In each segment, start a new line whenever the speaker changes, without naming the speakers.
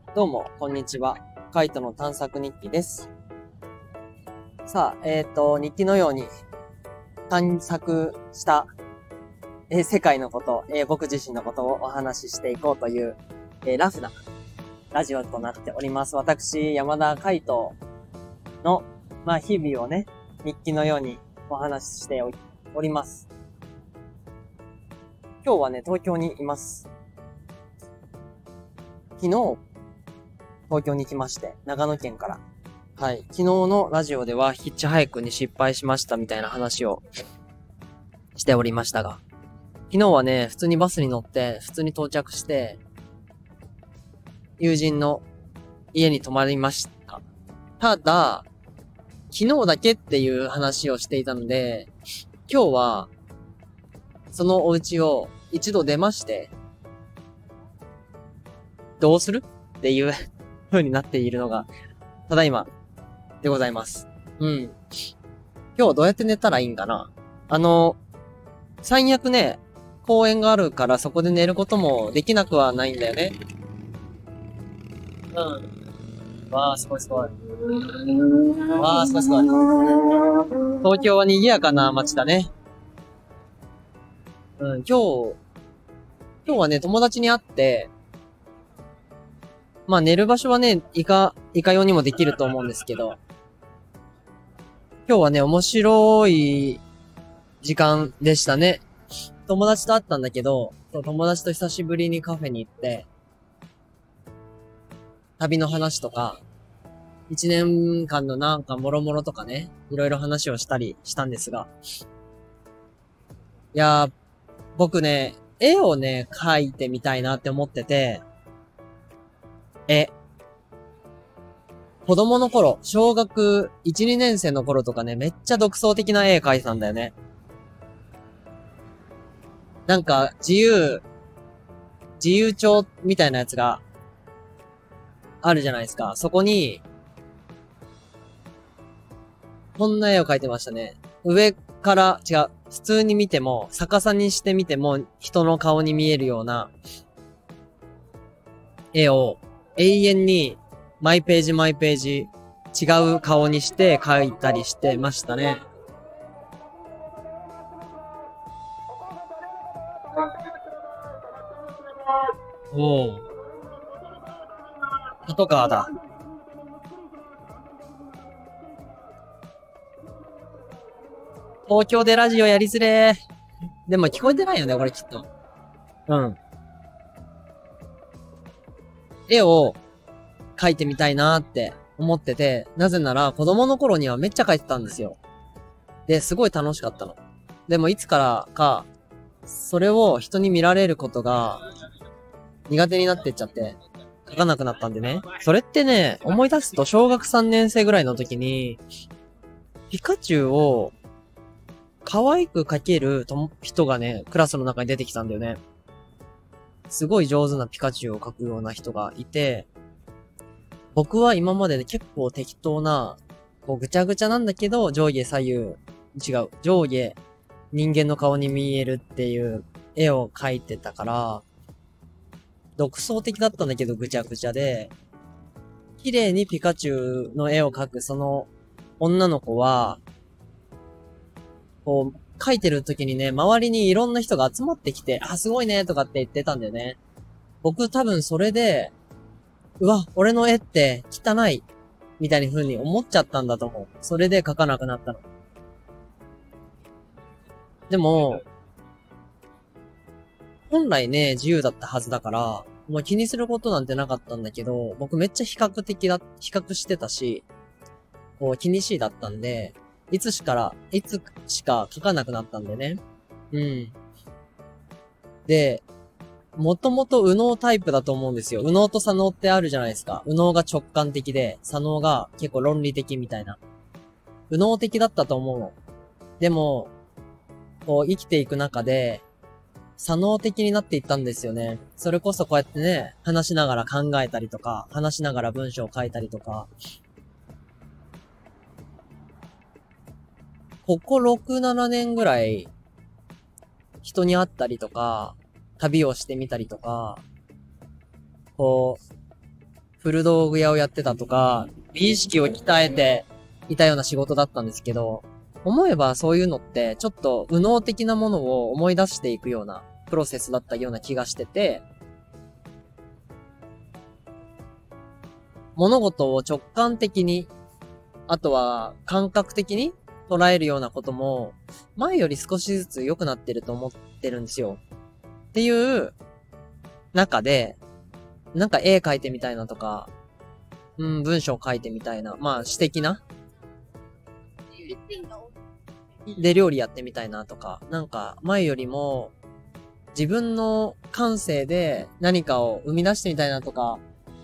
どうも、こんにちは。カイトの探索日記です。さあ、日記のように探索した、世界のこと、僕自身のことをお話ししていこうという、ラフなラジオとなっております。私、山田カイトの、日々をね、日記のようにお話ししております。今日はね、東京にいます。昨日、東京に来まして、長野県から。はい。昨日のラジオではヒッチハイクに失敗しましたみたいな話をしておりましたが、昨日はね、普通にバスに乗って、普通に到着して、友人の家に泊まりました。ただ、昨日だけっていう話をしていたので、今日は、そのお家を一度出まして、どうするっていう風になっているのが、ただいまでございます。うん。今日どうやって寝たらいいんかな。最悪ね、公園があるからそこで寝ることもできなくはないんだよね。うん。わあ、すごいすごい。わあ、すごいすごい。東京は賑やかな街だね。うん、今日はね、友達に会って、寝る場所はね、いかようにもできると思うんですけど、今日はね、面白い時間でしたね。友達と会ったんだけど、友達と久しぶりにカフェに行って、旅の話とか、一年間のなんかもろもろとかね、いろいろ話をしたりしたんですが、いやー、僕ね、絵をね、描いてみたいなって思ってて、絵。子供の頃、小学1、2年生の頃とかね、めっちゃ独創的な絵描いてたんだよね。なんか、自由帳みたいなやつがあるじゃないですか。そこに、こんな絵を描いてましたね。上から違う。普通に見ても、逆さにしてみても、人の顔に見えるような絵を永遠にマイページマイページ違う顔にして描いたりしてましたね。おお。パトカーだ。東京でラジオやりづれー。でも聞こえてないよね、これきっと。うん。絵を描いてみたいなーって思ってて、なぜなら子供の頃にはめっちゃ描いてたんですよ。で、すごい楽しかったの。でもいつからか、それを人に見られることが苦手になってっちゃって、書かなくなったんでね。それってね、思い出すと小学3年生ぐらいの時に、ピカチュウを可愛く描ける人がね、クラスの中に出てきたんだよね。すごい上手なピカチュウを描くような人がいて、僕は今までで結構適当な、こうぐちゃぐちゃなんだけど、上下左右、違う、上下、人間の顔に見えるっていう絵を描いてたから、独創的だったんだけどぐちゃぐちゃで、綺麗にピカチュウの絵を描くその女の子は、こう、描いてる時にね、周りにいろんな人が集まってきて、あ、すごいね、とかって言ってたんだよね。僕多分それで、うわ、俺の絵って汚い、みたいな風に思っちゃったんだと思う。それで描かなくなったの。でも、本来ね、自由だったはずだから、もう気にすることなんてなかったんだけど、僕めっちゃ比較してたし、こう気にしいだったんで、いつしか書かなくなったんでね。うん。で、もともと右脳タイプだと思うんですよ。右脳と左脳ってあるじゃないですか。右脳が直感的で、左脳が結構論理的みたいな。右脳的だったと思うの。でも、こう生きていく中で、左脳的になっていったんですよね。それこそこうやってね、話しながら考えたりとか、話しながら文章を書いたりとか、ここ6、7年ぐらい、人に会ったりとか、旅をしてみたりとか、こう、 古道具屋をやってたとか、美意識を鍛えていたような仕事だったんですけど、思えばそういうのってちょっと右脳的なものを思い出していくようなプロセスだったような気がしてて、物事を直感的に、あとは感覚的に捉えるようなことも、前より少しずつ良くなってると思ってるんですよ。っていう中で、なんか絵描いてみたいなとか、文章書いてみたいな、まあ詩的なで料理やってみたいなとか、なんか前よりも自分の感性で何かを生み出してみたいなとか、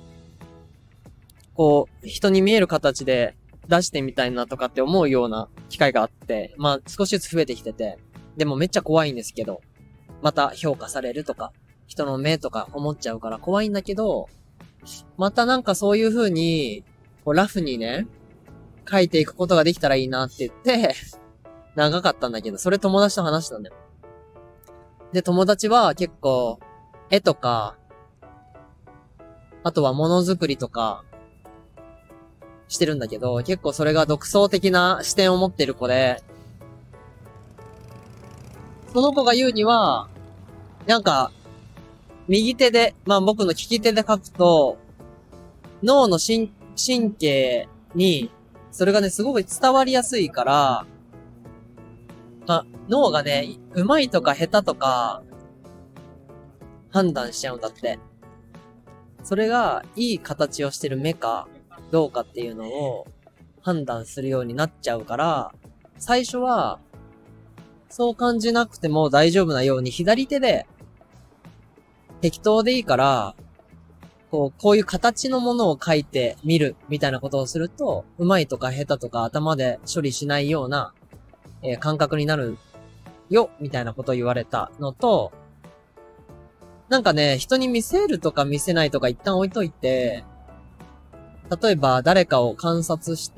こう、人に見える形で出してみたいなとかって思うような機会があって、まあ少しずつ増えてきてて、でもめっちゃ怖いんですけど、また評価されるとか、人の目とか思っちゃうから怖いんだけど、またなんかそういう風に、こうラフにね、書いていくことができたらいいなって言って、長かったんだけど、それ友達と話したんだよ。で、友達は結構、絵とか、あとはものづくりとか、してるんだけど、結構それが独創的な視点を持ってる子で、その子が言うには、なんか、右手で、まあ僕の利き手で書くと、脳の神経に、それがね、すごく伝わりやすいから、まあ、脳がね、上手いとか下手とか、判断しちゃうんだって。それが、いい形をしてる目か、どうかっていうのを、判断するようになっちゃうから、最初は、そう感じなくても大丈夫なように、左手で、適当でいいから、こういう形のものを書いてみる、みたいなことをすると、上手いとか下手とか頭で処理しないような、感覚になるよ、みたいなことを言われたのと、なんかね、人に見せるとか見せないとか一旦置いといて、例えば誰かを観察して、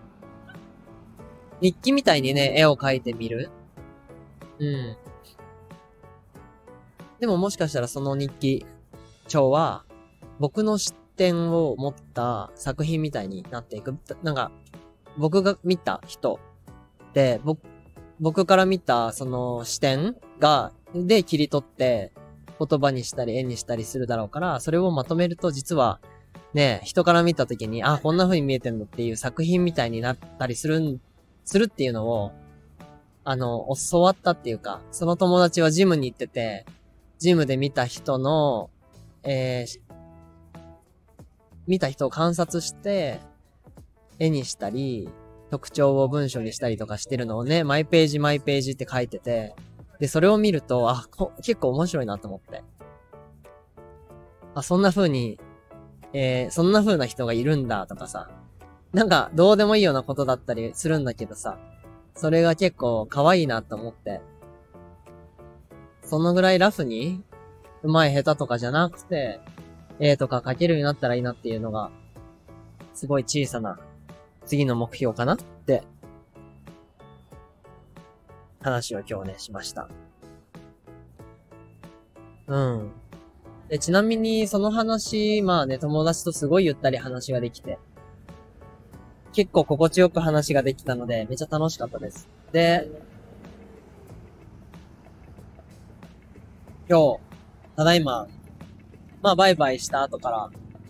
日記みたいにね、絵を描いてみる。うん。でももしかしたらその日記帳は、僕の視点を持った作品みたいになっていく。なんか、僕が見た人で、僕から見たその視点で切り取って言葉にしたり絵にしたりするだろうから、それをまとめると実はね、人から見た時に、あ、こんな風に見えてんのっていう作品みたいになったりするっていうのを、教わったっていうか、その友達はジムに行ってて、ジムで見た人の、見た人を観察して、絵にしたり、特徴を文章にしたりとかしてるのをね、マイページマイページって書いてて、で、それを見ると、結構面白いなと思って。そんな風に、そんな風な人がいるんだとかさ、なんかどうでもいいようなことだったりするんだけどさ、それが結構可愛いなと思って、そのぐらいラフに、上手い下手とかじゃなくて、絵とか描けるようになったらいいなっていうのが、すごい小さな次の目標かなって話を今日ね、しました。うん。で、ちなみにその話、まあね、友達とすごいゆったり話ができて、結構心地よく話ができたので、めっちゃ楽しかったです。で、今日、ただいま、まあバイバイした後から、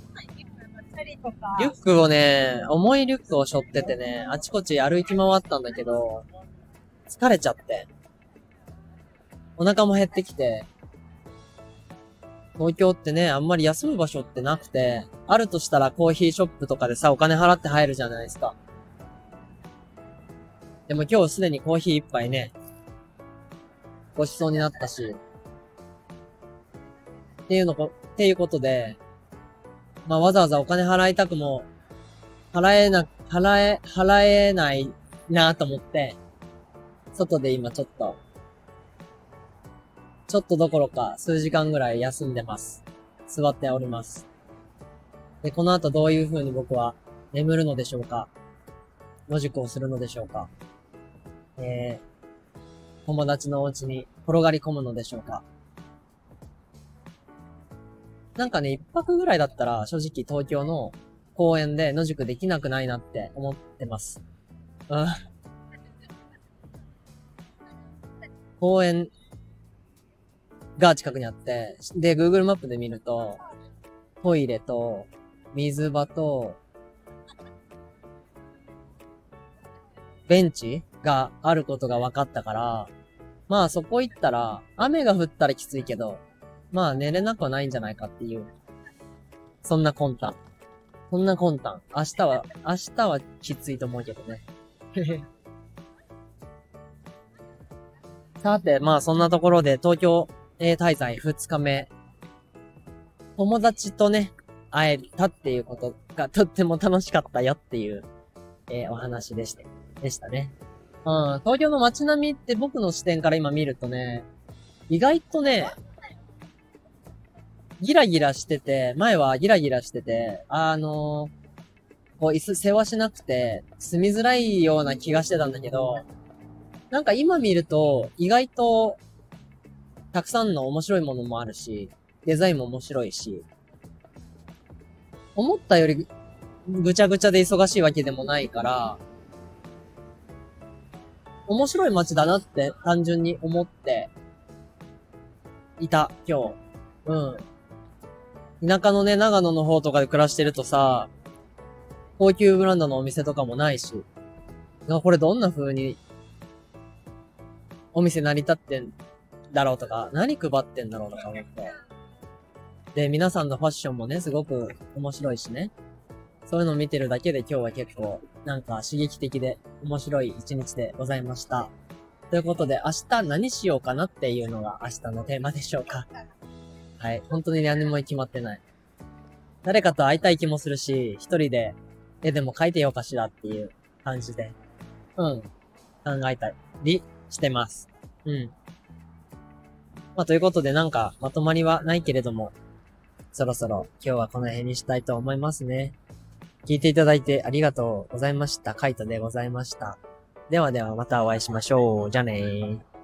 リュックをね、重いリュックを背負っててね、あちこち歩き回ったんだけど、疲れちゃって、お腹も減ってきて、東京ってね、あんまり休む場所ってなくて、あるとしたらコーヒーショップとかでさ、お金払って入るじゃないですか。でも今日すでにコーヒー一杯ね、ごちそうになったし、っていうことで、まあわざわざお金払いたくも、払えないなと思って、外で今ちょっとどころか数時間ぐらい休んでます。座っております。で、この後どういう風に僕は眠るのでしょうか？野宿をするのでしょうか？友達のお家に転がり込むのでしょうか？ なんかね、一泊ぐらいだったら正直東京の公園で野宿できなくないなって思ってます。うん。公園が近くにあって、で、Google マップで見ると、トイレと、水場と、ベンチがあることが分かったから、まあそこ行ったら、雨が降ったらきついけど、まあ寝れなくはないんじゃないかっていう、そんな魂胆。そんな魂胆。明日はきついと思うけどね。さて、まあそんなところで東京、滞在2日目。友達とね、会えたっていうことがとっても楽しかったよっていう、お話でしたね。うん、東京の街並みって僕の視点から今見るとね、意外とね、ギラギラしてて、前はギラギラしてて、こう椅子世話しなくて住みづらいような気がしてたんだけど、なんか今見ると意外とたくさんの面白いものもあるし、デザインも面白いし、思ったよりぐちゃぐちゃで忙しいわけでもないから、面白い街だなって単純に思っていた、今日。うん。田舎のね、長野の方とかで暮らしてるとさ、高級ブランドのお店とかもないし、これどんな風にお店成り立ってんだろうとか、何配ってんだろうとか思って。で、皆さんのファッションもね、すごく面白いしね。そういうのを見てるだけで今日は結構、なんか刺激的で面白い一日でございました。ということで、明日何しようかなっていうのが明日のテーマでしょうか。はい。本当に何も決まってない。誰かと会いたい気もするし、一人で絵でも描いてようかしらっていう感じで、うん。考えたりしてます。うん。まあ、ということでなんかまとまりはないけれども、そろそろ今日はこの辺にしたいと思いますね。聞いていただいてありがとうございました。カイトでございました。ではではまたお会いしましょう。じゃあねー。